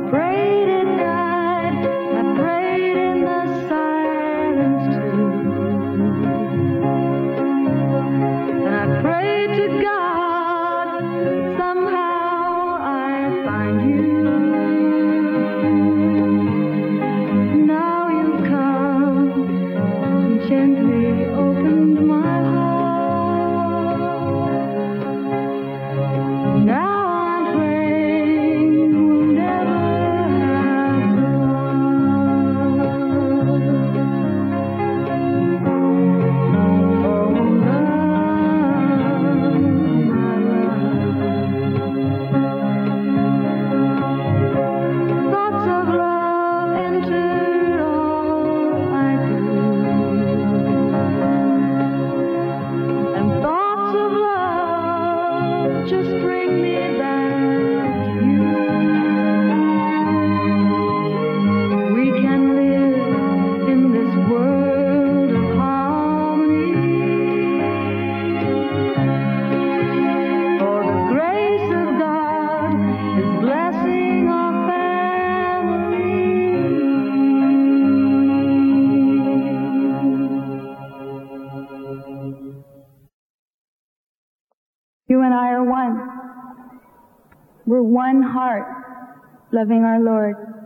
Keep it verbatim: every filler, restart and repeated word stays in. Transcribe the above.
prayed at night, I prayed in the silence too. And I prayed to God that somehow I'd find you. Now you come and gently opened my heart. Now I'm praying we'll never have to part. Oh, love, my love. Thoughts of love entered all I do, and thoughts of love just bring me back to you. We can live in this world of harmony, for the grace of God is blessing our family. You and I are one. We're one heart, loving our Lord.